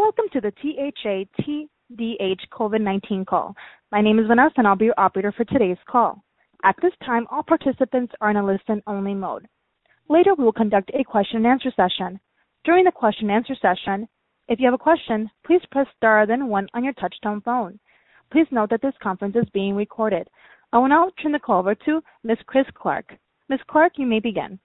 welcome to the THA-TDH COVID-19 call. My name is Vanessa, and I'll be your operator for today's call. At this time, all participants are in a listen-only mode. Later, we will conduct a question-and-answer session. During the question-and-answer session, if you have a question, please press star then 1 on your touch-tone phone. Please note that this conference is being recorded. I will now turn the call over to Ms. Chris Clark. Ms. Clark, you may begin.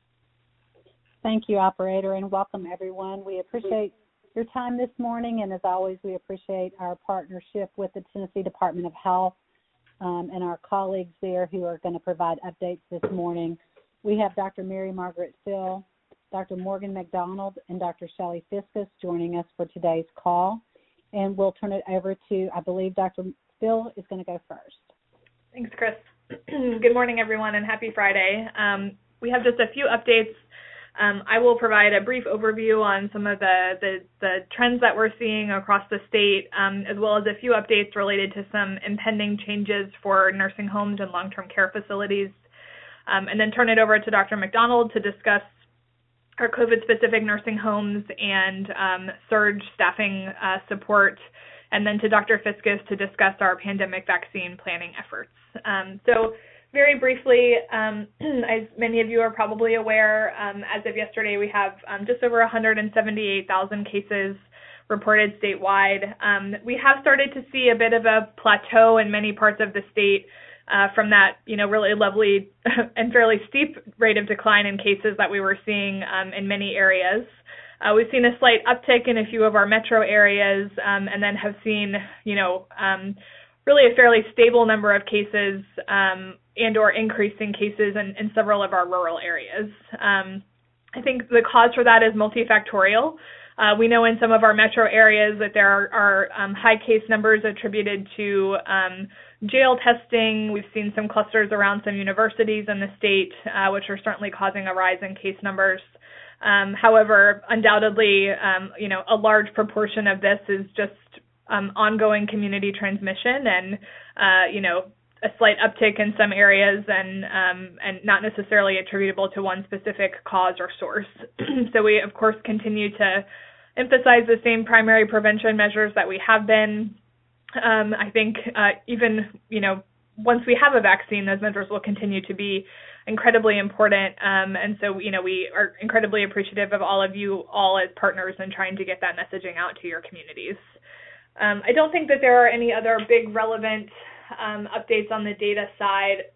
Thank you, operator, and welcome everyone. We appreciate your time this morning, and as always, we appreciate our partnership with the Tennessee Department of Health and our colleagues there who are going to provide updates this morning. We have Dr. Mary Margaret Sill, Dr. Morgan McDonald, and Dr. Shelley Fiskus joining us for today's call, and we'll turn it over to, I believe, Dr. Sill is going to go first. Thanks, Chris. Good morning, everyone, and happy Friday. We have just a few updates. I will provide a brief overview on some of the trends that we're seeing across the state, as well as a few updates related to some impending changes for nursing homes and long-term care facilities, and then turn it over to Dr. McDonald to discuss our COVID-specific nursing homes and surge staffing support, and then to Dr. Fiskus to discuss our pandemic vaccine planning efforts. So very briefly, as many of you are probably aware, as of yesterday, we have just over 178,000 cases reported statewide. We have started to see a bit of a plateau in many parts of the state from that, really lovely and fairly steep rate of decline in cases that we were seeing in many areas. We've seen a slight uptick in a few of our metro areas, and then have seen, really a fairly stable number of cases and or increasing cases in several of our rural areas. I think the cause for that is multifactorial. We know in some of our metro areas that there are high case numbers attributed to jail testing. We've seen some clusters around some universities in the state, which are certainly causing a rise in case numbers. However, undoubtedly, a large proportion of this is just ongoing community transmission and, a slight uptick in some areas and not necessarily attributable to one specific cause or source. So we, of course, continue to emphasize the same primary prevention measures that we have been. I think even, once we have a vaccine, those measures will continue to be incredibly important. And so, we are incredibly appreciative of all of you all as partners in trying to get that messaging out to your communities. I don't think that there are any other big relevant updates on the data side.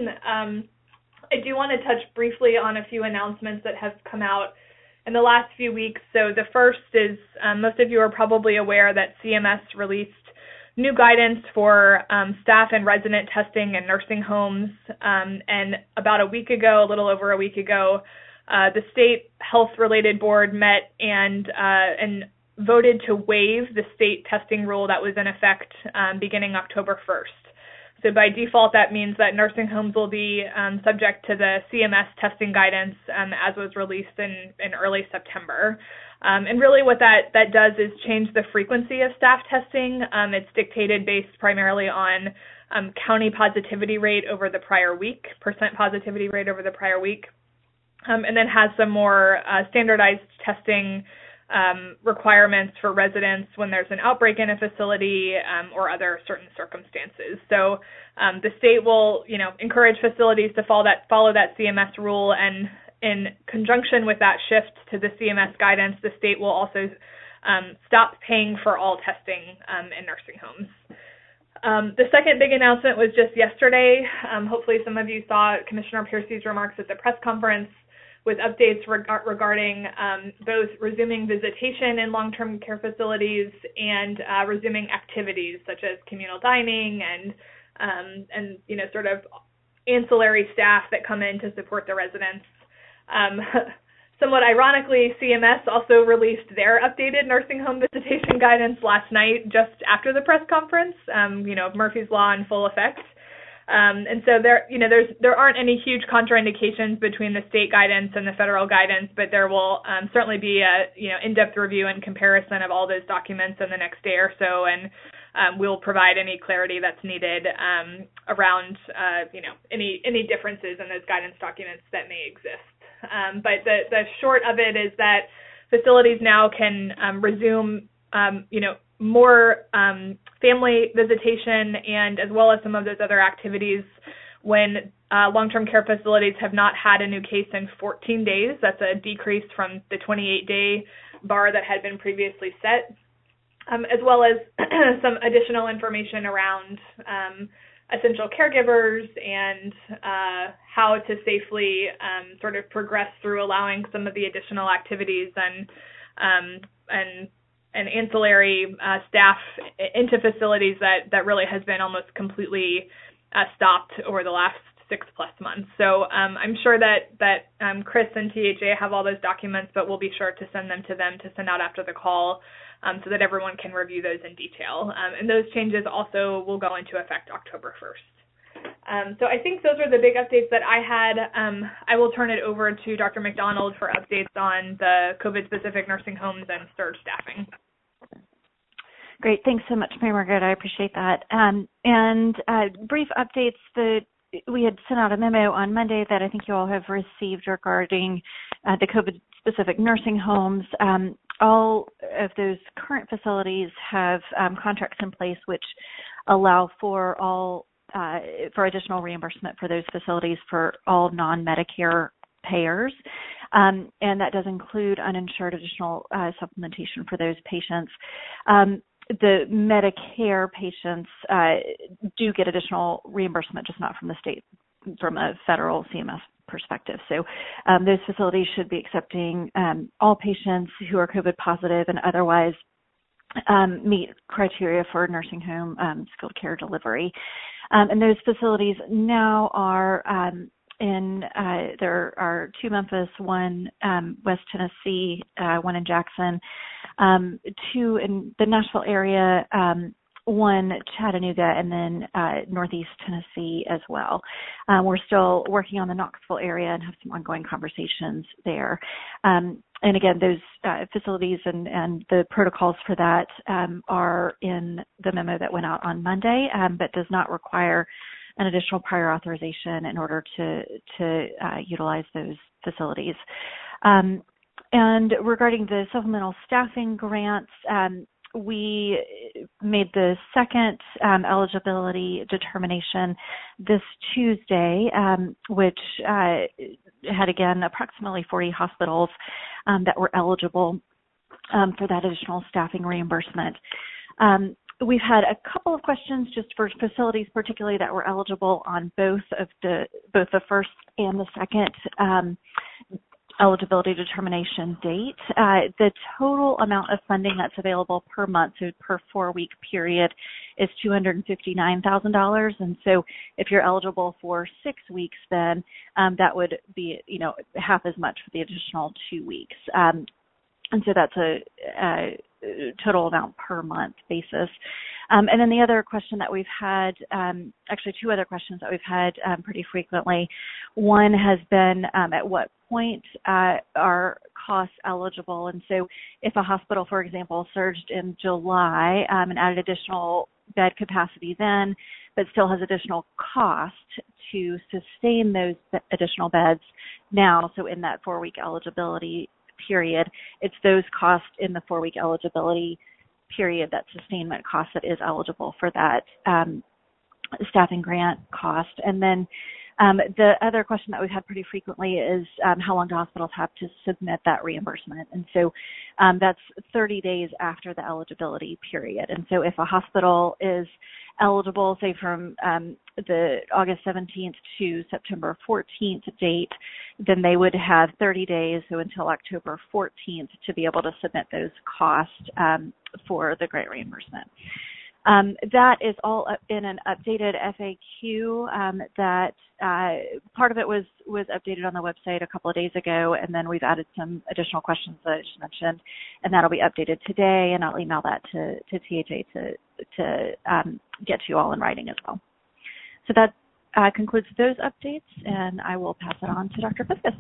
I do want to touch briefly on a few announcements that have come out in the last few weeks. So the first is, most of you are probably aware that CMS released new guidance for staff and resident testing in nursing homes. And about a little over a week ago, the state health-related board met and voted to waive the state testing rule that was in effect beginning October 1st. So by default, that means that nursing homes will be subject to the CMS testing guidance as was released in early September. And really what that does is change the frequency of staff testing. It's dictated based primarily on county positivity rate over the prior week, percent positivity rate over the prior week, and then has some more standardized testing requirements for residents when there's an outbreak in a facility or other certain circumstances. So the state will, encourage facilities to follow that CMS rule, and in conjunction with that shift to the CMS guidance, the state will also stop paying for all testing in nursing homes. The second big announcement was just yesterday. Hopefully some of you saw Commissioner Piercy's remarks at the press conference with updates regarding both resuming visitation in long-term care facilities and resuming activities such as communal dining and sort of ancillary staff that come in to support the residents. Somewhat ironically, CMS also released their updated nursing home visitation guidance last night, just after the press conference. Murphy's Law in full effect. And so there aren't any huge contraindications between the state guidance and the federal guidance, but there will certainly be a in-depth review and comparison of all those documents in the next day or so, and we'll provide any clarity that's needed around any differences in those guidance documents that may exist. But the short of it is that facilities now can resume more family visitation, and as well as some of those other activities when long-term care facilities have not had a new case in 14 days. That's a decrease from the 28-day bar that had been previously set, as well as some additional information around essential caregivers and how to safely sort of progress through allowing some of the additional activities and ancillary staff into facilities that really has been almost completely stopped over the last 6+ months. So I'm sure that Chris and THA have all those documents, but we'll be sure to send them to send out after the call so that everyone can review those in detail. And those changes also will go into effect October 1st. So I think those are the big updates that I had. I will turn it over to Dr. McDonald for updates on the COVID-specific nursing homes and surge staffing. Great. Thanks so much, Mary Margaret. I appreciate that. And brief updates. We had sent out a memo on Monday that I think you all have received regarding the COVID-specific nursing homes. All of those current facilities have contracts in place which allow for for additional reimbursement for those facilities for all non-Medicare payers, and that does include uninsured additional supplementation for those patients. The Medicare patients do get additional reimbursement, just not from the state, from a federal CMS perspective. So those facilities should be accepting all patients who are COVID positive and otherwise meet criteria for nursing home skilled care delivery. And those facilities now are there are 2 Memphis, 1 West Tennessee, 1 in Jackson, 2 in the Nashville area, 1 Chattanooga, and then Northeast Tennessee as well. We're still working on the Knoxville area and have some ongoing conversations there. And again, those facilities and the protocols for that are in the memo that went out on Monday, but does not require an additional prior authorization in order to utilize those facilities. And regarding the supplemental staffing grants, we made the second eligibility determination this Tuesday, which had, again, approximately 40 hospitals that were eligible for that additional staffing reimbursement. We've had a couple of questions just for facilities, particularly that were eligible on both the first and the second eligibility determination date. The total amount of funding that's available per month, so per 4-week period, is $259,000. And so if you're eligible for 6 weeks, then that would be, half as much for the additional 2 weeks. And so that's a total amount per month basis. And then the other question that we've had, actually 2 other questions that we've had pretty frequently. One has been at what point are costs eligible? And so if a hospital, for example, surged in July and added additional bed capacity then, but still has additional cost to sustain those additional beds now, so in that 4-week eligibility period, it's those costs in the 4-week eligibility period, that sustainment cost, that is eligible for that staffing grant cost. And then the other question that we've had pretty frequently is how long do hospitals have to submit that reimbursement? And so that's 30 days after the eligibility period. And so if a hospital is eligible, say from the August 17th to September 14th date, then they would have 30 days, so until October 14th, to be able to submit those costs for the grant reimbursement. That is all in an updated FAQ that part of it was updated on the website a couple of days ago, and then we've added some additional questions that I just mentioned, and that'll be updated today, and I'll email that to THA to get to you all in writing as well. So that concludes those updates, and I will pass it on to Dr. Fiskus.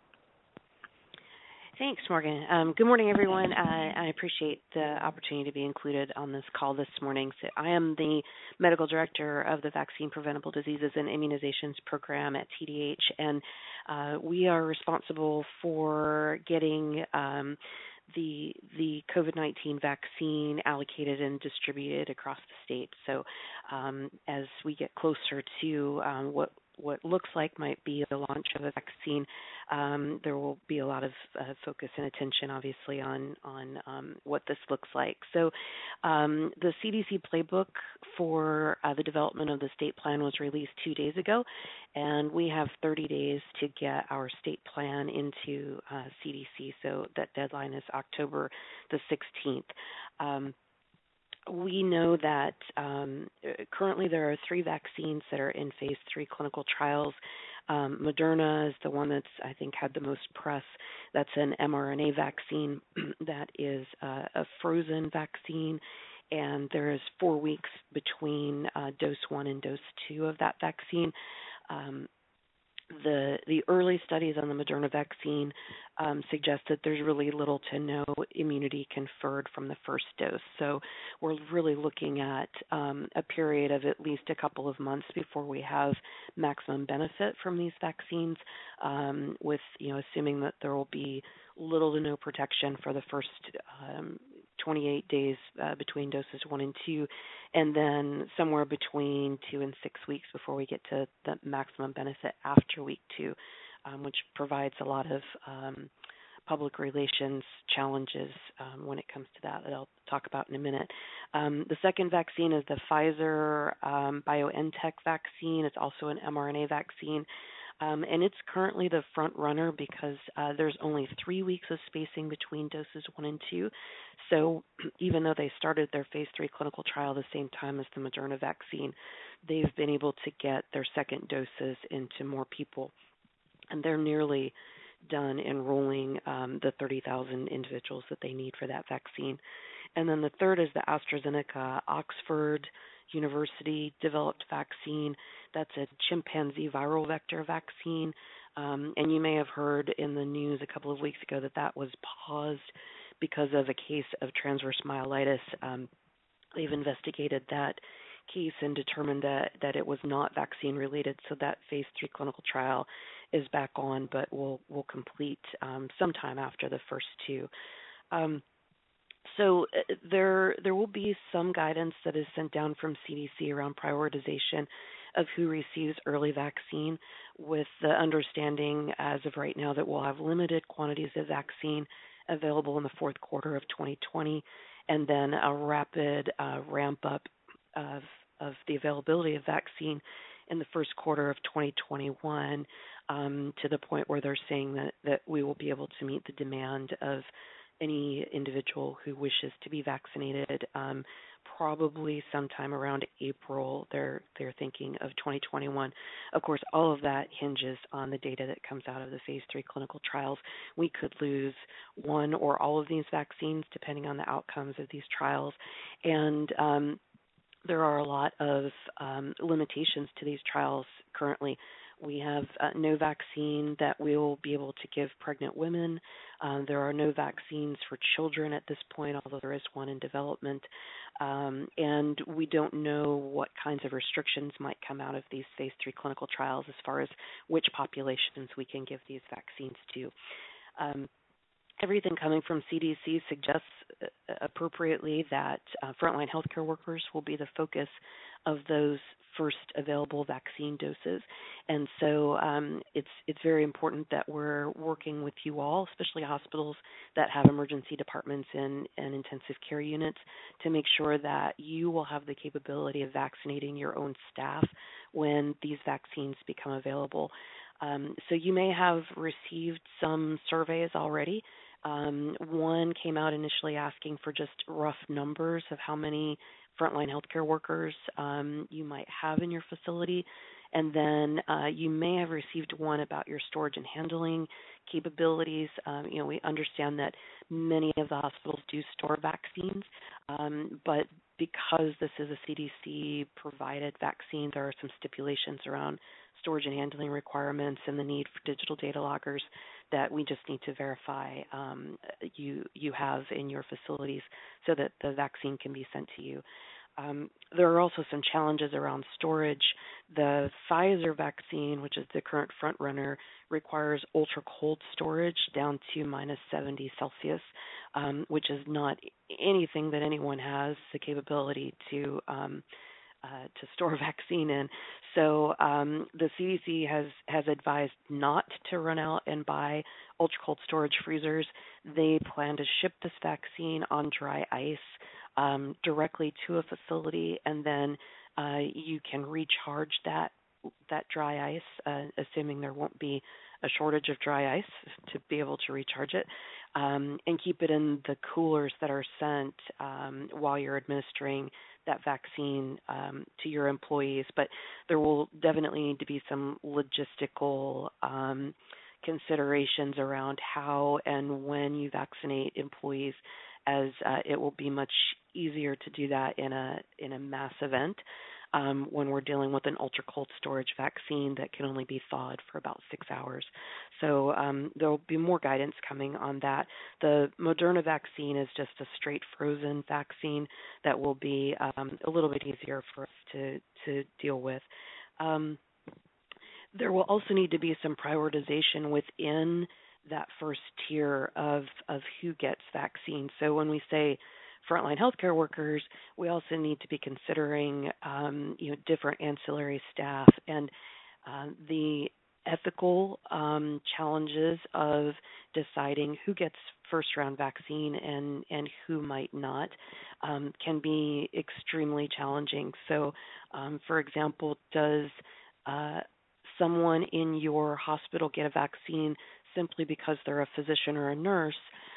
Thanks, Morgan. Good morning, everyone. I appreciate the opportunity to be included on this call this morning. So I am the medical director of the Vaccine Preventable Diseases and Immunizations Program at TDH, and we are responsible for getting the COVID-19 vaccine allocated and distributed across the state. So as we get closer to what looks like might be the launch of a vaccine, there will be a lot of focus and attention, obviously, on what this looks like. So the CDC playbook for the development of the state plan was released 2 days ago, and we have 30 days to get our state plan into CDC. So that deadline is October the 16th. We know that currently there are 3 vaccines that are in phase 3 clinical trials. Moderna is the one that's, I think, had the most press. That's an mRNA vaccine that is a frozen vaccine, and there is 4 weeks between dose 1 and dose 2 of that vaccine. The early studies on the Moderna vaccine suggest that there's really little to no immunity conferred from the first dose. So we're really looking at a period of at least a couple of months before we have maximum benefit from these vaccines, with assuming that there will be little to no protection for the first 28 days between doses 1 and 2, and then somewhere between 2 and 6 weeks before we get to the maximum benefit after week 2, which provides a lot of public relations challenges when it comes to that I'll talk about in a minute. The second vaccine is the Pfizer BioNTech vaccine. It's also an mRNA vaccine. And it's currently the front runner because there's only 3 weeks of spacing between doses 1 and 2. So even though they started their phase 3 clinical trial the same time as the Moderna vaccine, they've been able to get their second doses into more people. And they're nearly done enrolling the 30,000 individuals that they need for that vaccine. And then the third is the AstraZeneca Oxford University developed vaccine. That's a chimpanzee viral vector vaccine. And you may have heard in the news a couple of weeks ago that was paused because of a case of transverse myelitis. They've investigated that case and determined that it was not vaccine related. So that phase 3 clinical trial is back on, but will complete sometime after the first 2. So there will be some guidance that is sent down from CDC around prioritization of who receives early vaccine, with the understanding as of right now that we'll have limited quantities of vaccine available in the fourth quarter of 2020, and then a rapid ramp up of the availability of vaccine in the first quarter of 2021, to the point where they're saying that we will be able to meet the demand of any individual who wishes to be vaccinated, probably sometime around April. They're thinking of 2021. Of course, all of that hinges on the data that comes out of the phase 3 clinical trials. We could lose one or all of these vaccines depending on the outcomes of these trials, and there are a lot of limitations to these trials currently. We have no vaccine that we will be able to give pregnant women. There are no vaccines for children at this point, although there is one in development. And we don't know what kinds of restrictions might come out of these phase 3 clinical trials as far as which populations we can give these vaccines to. Everything coming from CDC suggests appropriately that frontline healthcare workers will be the focus of those first available vaccine doses. And so it's very important that we're working with you all, especially hospitals that have emergency departments and intensive care units, to make sure that you will have the capability of vaccinating your own staff when these vaccines become available. So you may have received some surveys already. One came out initially asking for just rough numbers of how many frontline healthcare workers you might have in your facility. And then you may have received one about your storage and handling capabilities. We understand that many of the hospitals do store vaccines, but because this is a CDC-provided vaccine, there are some stipulations around storage and handling requirements and the need for digital data loggers that we just need to verify you have in your facilities so that the vaccine can be sent to you. There are also some challenges around storage. The Pfizer vaccine, which is the current front runner, requires ultra cold storage down to minus 70 Celsius, which is not anything that anyone has the capability to store a vaccine in. So the CDC has advised not to run out and buy ultra cold storage freezers. They plan to ship this vaccine on dry ice directly to a facility, and then you can recharge that dry ice, assuming there won't be a shortage of dry ice to be able to recharge it, and keep it in the coolers that are sent while you're administering that vaccine to your employees. But there will definitely need to be some logistical considerations around how and when you vaccinate employees, as it will be much easier to do that in a mass event when we're dealing with an ultra cold storage vaccine that can only be thawed for about 6 hours. So there will be more guidance coming on that. The Moderna vaccine is just a straight frozen vaccine that will be a little bit easier for us to deal with. There will also need to be some prioritization within that first tier of who gets vaccines. So when we say frontline healthcare workers, we also need to be considering different ancillary staff and the ethical challenges of deciding who gets first round vaccine and who might not can be extremely challenging. So for example, does someone in your hospital get a vaccine simply because they're a physician or a nurse,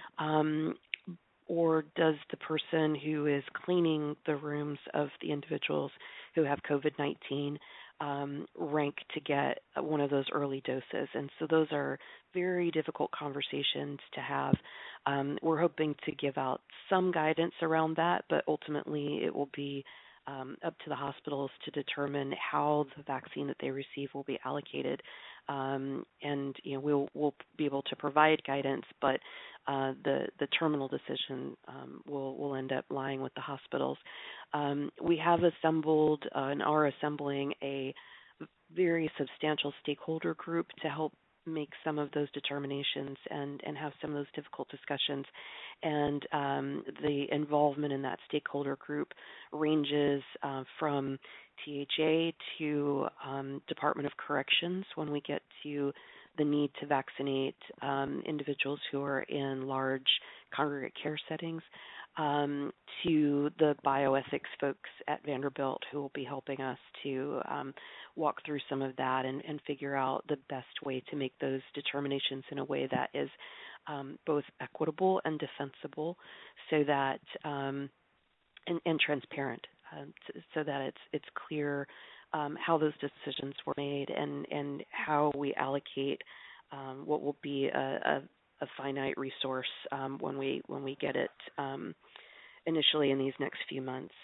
or does the person who is cleaning the rooms of the individuals who have COVID-19 rank to get one of those early doses? And so those are very difficult conversations to have. We're hoping to give out some guidance around that, but ultimately it will be up to the hospitals to determine how the vaccine that they receive will be allocated. And we'll be able to provide guidance, but the terminal decision will end up lying with the hospitals. We have assembled and are assembling a very substantial stakeholder group to help make some of those determinations and have some of those difficult discussions. And the involvement in that stakeholder group ranges from THA to Department of Corrections when we get to the need to vaccinate individuals who are in large congregate care settings, to the bioethics folks at Vanderbilt who will be helping us to walk through some of that and figure out the best way to make those determinations in a way that is both equitable and defensible, so that and transparent, so that it's clear how those decisions were made and how we allocate what will be a finite resource when we get it initially in these next few months.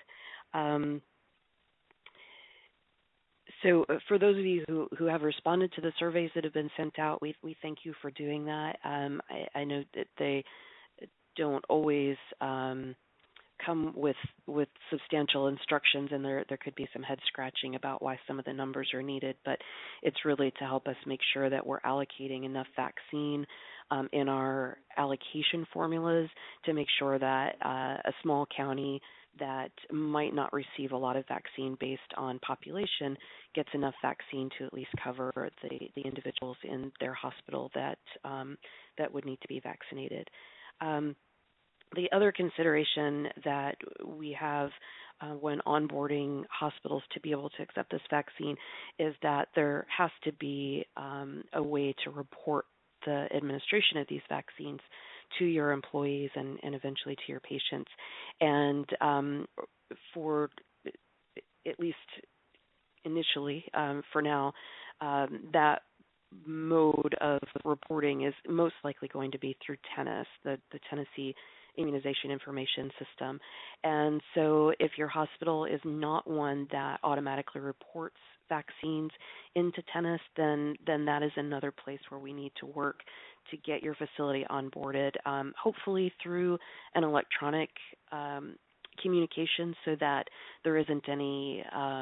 So for those of you who have responded to the surveys that have been sent out, we thank you for doing that. I know that they don't always come with substantial instructions, and there could be some head scratching about why some of the numbers are needed, but it's really to help us make sure that we're allocating enough vaccine in our allocation formulas to make sure that a small county that might not receive a lot of vaccine based on population gets enough vaccine to at least cover the individuals in their hospital that would need to be vaccinated. The other consideration that we have when onboarding hospitals to be able to accept this vaccine is that there has to be a way to report the administration of these vaccines to your employees and eventually to your patients. And for at least initially, for now, that mode of reporting is most likely going to be through TENIS, the Tennessee Immunization Information System. And so if your hospital is not one that automatically reports vaccines into TENIS, then that is another place where we need to work to get your facility onboarded, hopefully through an electronic communication so that there isn't any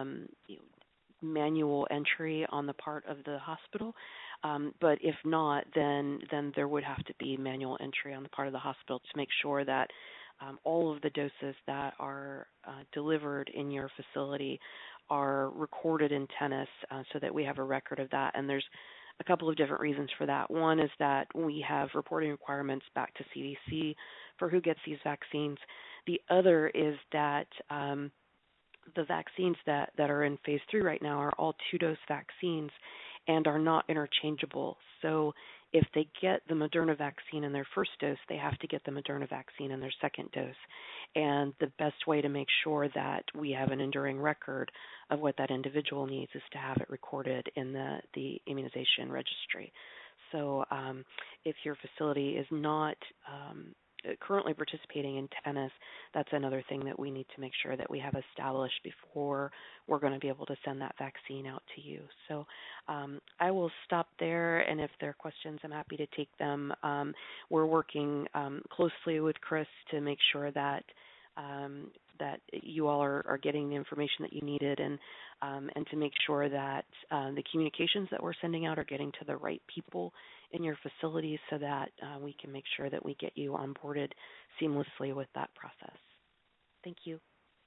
manual entry on the part of the hospital. But if not, then there would have to be manual entry on the part of the hospital to make sure that all of the doses that are delivered in your facility are recorded in Tennis so that we have a record of that. And there's a couple of different reasons for that. One is that we have reporting requirements back to CDC for who gets these vaccines. The other is that the vaccines that are in phase 3 right now are all 2-dose vaccines and are not interchangeable. So if they get the Moderna vaccine in their first dose, they have to get the Moderna vaccine in their second dose. And the best way to make sure that we have an enduring record of what that individual needs is to have it recorded in the immunization registry. So if your facility is not currently participating in Tennis, that's another thing that we need to make sure that we have established before we're going to be able to send that vaccine out to you. So I will stop there, and if there are questions, I'm happy to take them. We're working closely with Chris to make sure that that you all are getting the information that you needed, and to make sure that the communications that we're sending out are getting to the right people in your facilities so that we can make sure that we get you onboarded seamlessly with that process. Thank you.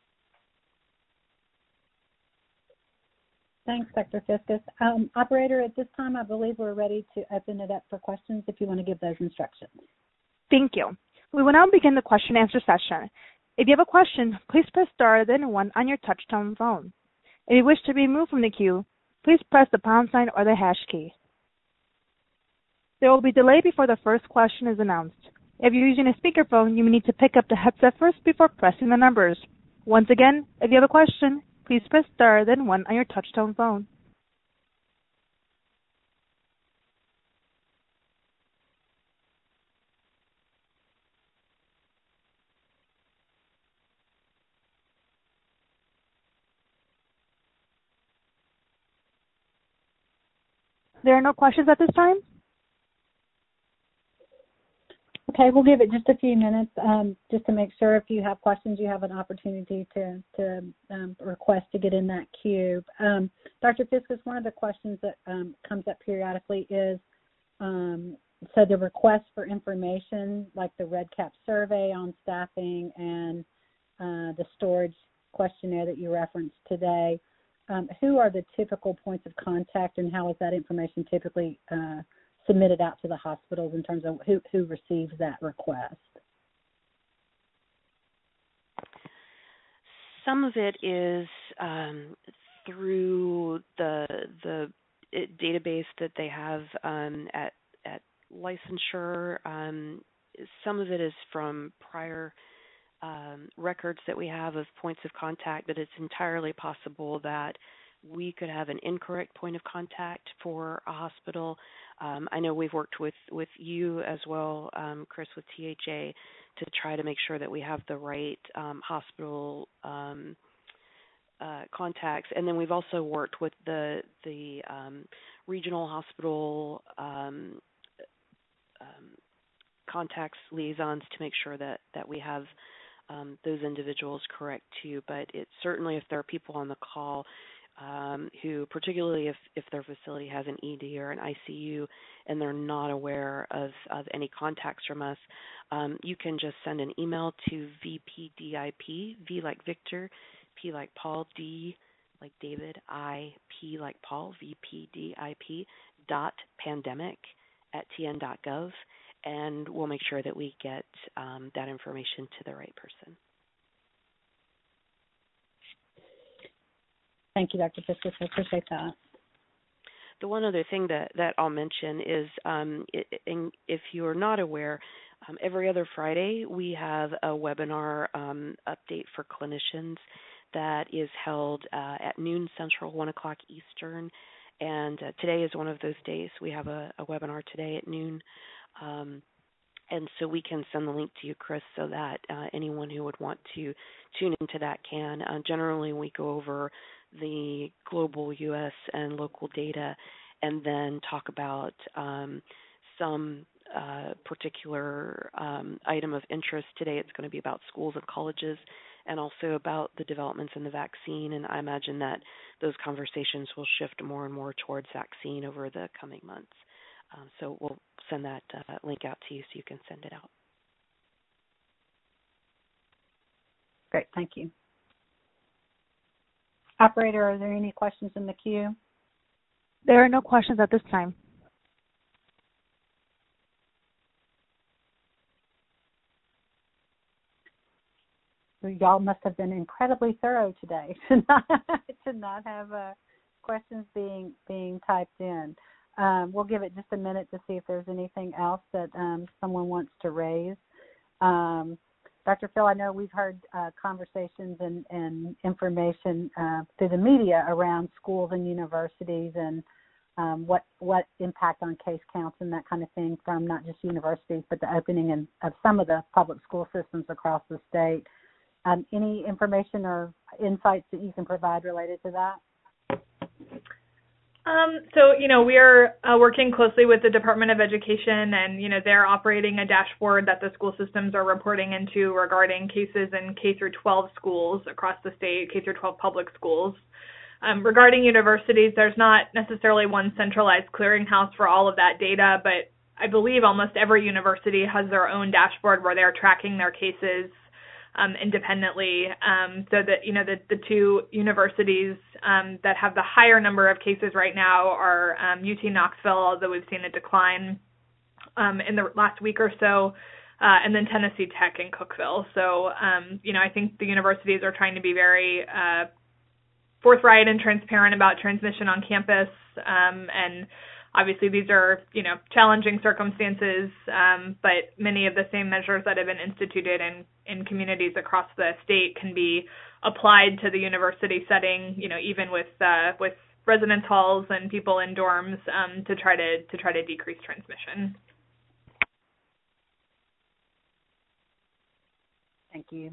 Thanks, Dr. Fiscus. Operator, at this time, I believe we're ready to open it up for questions if you want to give those instructions. Thank you. We will now begin the question and answer session. If you have a question, please press star then 1 on your touch-tone phone. If you wish to be removed from the queue, please press the pound sign or the hash key. There will be a delay before the first question is announced. If you're using a speakerphone, you may need to pick up the headset first before pressing the numbers. Once again, if you have a question, please press star then 1 on your touch-tone phone. There are no questions at this time? Okay, we'll give it just a few minutes just to make sure if you have questions, you have an opportunity to request to get in that queue. Dr. Fiscus, one of the questions that comes up periodically is, so the request for information, like the REDCap survey on staffing and the storage questionnaire that you referenced today, who are the typical points of contact, and how is that information typically submitted out to the hospitals in terms of who receives that request? Some of it is through the database that they have at licensure. Some of it is from prior records that we have of points of contact, but it's entirely possible that we could have an incorrect point of contact for a hospital. I know we've worked with you as well, Chris, with THA, to try to make sure that we have the right hospital contacts. And then we've also worked with the regional hospital contacts, liaisons, to make sure that we have those individuals correct too. But it's certainly, if there are people on the call who, particularly if their facility has an ED or an ICU and they're not aware of any contacts from us, you can just send an email to VPDIP, V like Victor, P like Paul, D like David, I, P like Paul, VPDIP .pandemic@tn.gov, and we'll make sure that we get that information to the right person. Thank you, Dr. Fiscus. I appreciate that. The one other thing that I'll mention is, if you're not aware, every other Friday we have a webinar update for clinicians that is held at noon Central, 1 o'clock Eastern, and today is one of those days. We have a webinar today at noon, and so we can send the link to you, Chris, so that anyone who would want to tune into that can. Generally, we go over the global U.S. and local data, and then talk about some particular item of interest. Today it's going to be about schools and colleges and also about the developments in the vaccine. And I imagine that those conversations will shift more and more towards vaccine over the coming months. So we'll send that link out to you so you can send it out. Great, thank you. Operator, are there any questions in the queue? There are no questions at this time. Y'all must have been incredibly thorough today to not have questions being typed in. We'll give it just a minute to see if there's anything else that someone wants to raise. Dr. Phil, I know we've heard conversations and information through the media around schools and universities and what impact on case counts and that kind of thing from not just universities, but the opening of some of the public school systems across the state. Any information or insights that you can provide related to that? So, we are working closely with the Department of Education, and, they're operating a dashboard that the school systems are reporting into regarding cases in K through 12 schools across the state, K through 12 public schools. Regarding universities, there's not necessarily one centralized clearinghouse for all of that data, but I believe almost every university has their own dashboard where they're tracking their cases independently, so that the two universities that have the higher number of cases right now are UT Knoxville, although we've seen a decline in the last week or so, and then Tennessee Tech in Cookeville. So I think the universities are trying to be very forthright and transparent about transmission on campus, and obviously these are, challenging circumstances, but many of the same measures that have been instituted in communities across the state can be applied to the university setting, even with residence halls and people in dorms, to try to decrease transmission. Thank you.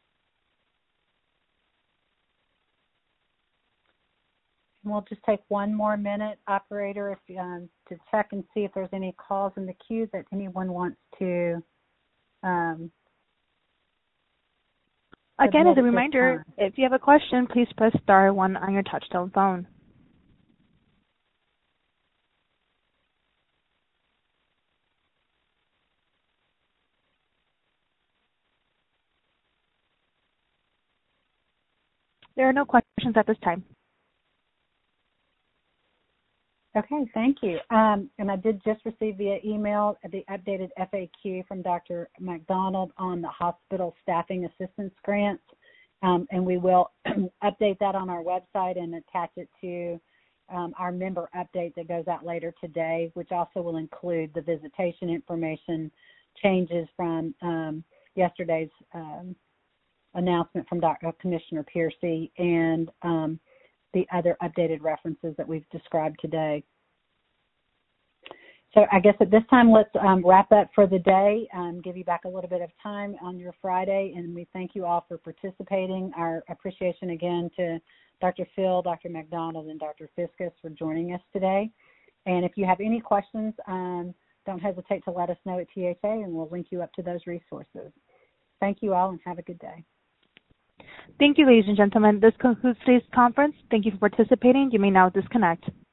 We'll just take one more minute, operator, to check and see if there's any calls in the queue that anyone wants to. Again, as a reminder, if you have a question, please press star 1 on your touchtone phone. There are no questions at this time. Okay, thank you. And I did just receive via email the updated FAQ from Dr. McDonald on the hospital staffing assistance grants, and we will update that on our website and attach it to our member update that goes out later today, which also will include the visitation information changes from yesterday's announcement from Commissioner Piercy and the other updated references that we've described today. So I guess at this time, let's wrap up for the day, give you back a little bit of time on your Friday, and we thank you all for participating. Our appreciation again to Dr. Phil, Dr. McDonald, and Dr. Fiscus for joining us today. And if you have any questions, don't hesitate to let us know at THA, and we'll link you up to those resources. Thank you all, and have a good day. Thank you, ladies and gentlemen. This concludes today's conference. Thank you for participating. You may now disconnect.